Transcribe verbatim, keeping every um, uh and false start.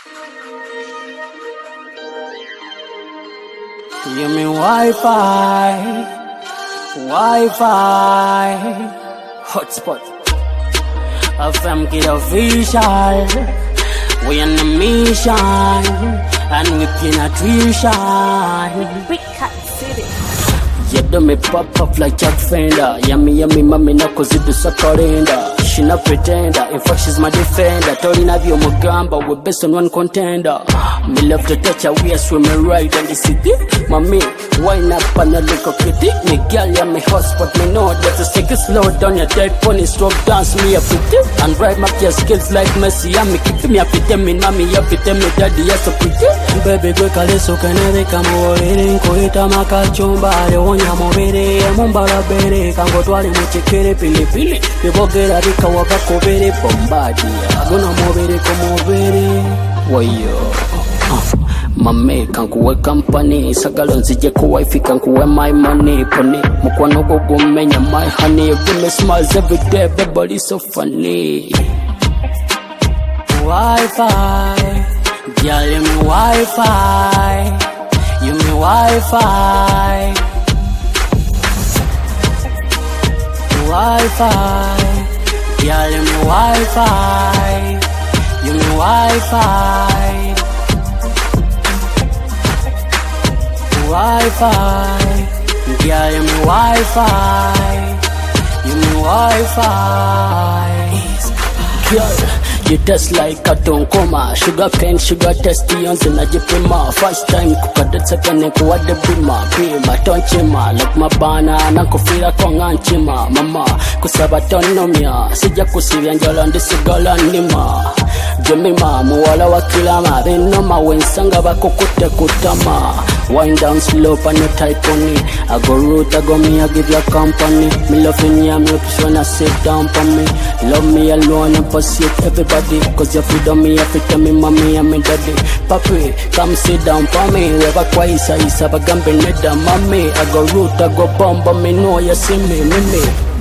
You mean Wi-Fi, Wi-Fi, hotspot, F M Kid official. We on a mission, and we cannot tuition. Big Cat City. You do me pop up like Jack Fender. Yummy, yummy, mommy, no cause it do surrender. She not pretender, in fact she's my defender. Tolling of you Mugamba, we're best on one contender. Me love to touch her waist when me ride on the city. Mommy, wine up and a little kitty. Me girl, yeah, me hotspot, me know that to take it slow down your dead pony stroke dance me a pretty. And ride my your skills like Messi. And me keep me up with them, me mommy up with them, me daddy, yeah, so pretty. Baby, quick, I so can I come over in Koita Makachumba, the one ya mobile, Mumbara Bere, can go to Ali Muchikere, Pili Pili, the Bogera Rica Wabako Bere, Bombardia, Gonna Mobile, come over. Wayo. Mame kankuwe company Sagalon zije kuwifi kankuwe my money Pony Mukwano gogo menya my honey Give me smiles every day, everybody so funny. Wi-Fi, girl you me Wi-Fi, you me Wi-Fi. Wi-Fi, girl you me Wi-Fi, you me Wi-Fi. Wi-Fi, girl, you me Wi-Fi, you me Wi-Fi. Girl, you taste like a tonkoma. Sugar cane, sugar testions in a jipima. First time kukadot second kuwa de bima. Prima, tonchima, like my banana. Kufira konganchima, mama. Kusaba tonomia, sija kusiri anjala ndisigala nima. Jemima, muwala wa kilama. Benoma, wensanga bako kute kutama. Wind down slow on your type on it. I go root, I go me, I give you company. Me loving you, me up when I sit down for me. Love me alone and pursue everybody. Cause you feed on me, you feed on me, mommy and me daddy. Papi, come sit down for me. Weba kwa isa isa, bagambe neda, mommy. I go root, I go bomb, but me know you see me, me me.